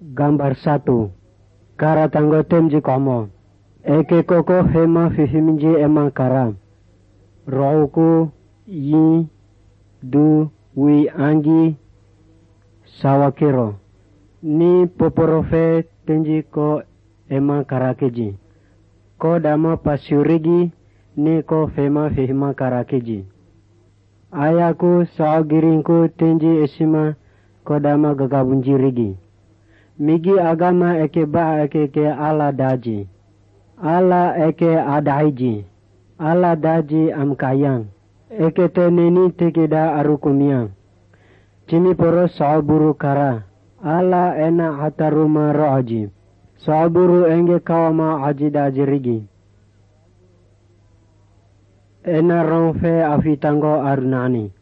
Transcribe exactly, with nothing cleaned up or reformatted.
Gambar satu. Kara tanggo temji komo. Eke koko hema fihiminji ema kara. Rohuku yi du wi angi sawakiro. Ni poporofe tenji ko ema karakeji. Ko dama pasyurigi ni ko fema fihima karakeji. Ayaku saogiringku tenji esima ko dama gagabunjirigi. Migi agama eke ba eke ke ala daji. Ala eke adaiji. Ala daji amkayang. Eke te neni tekeda arukumiang. Cimi poro saoburu kara. Ala ena hataruma roaji. Saoburu enge kawama aji daji rigi. Ena rongfe afitango arunani.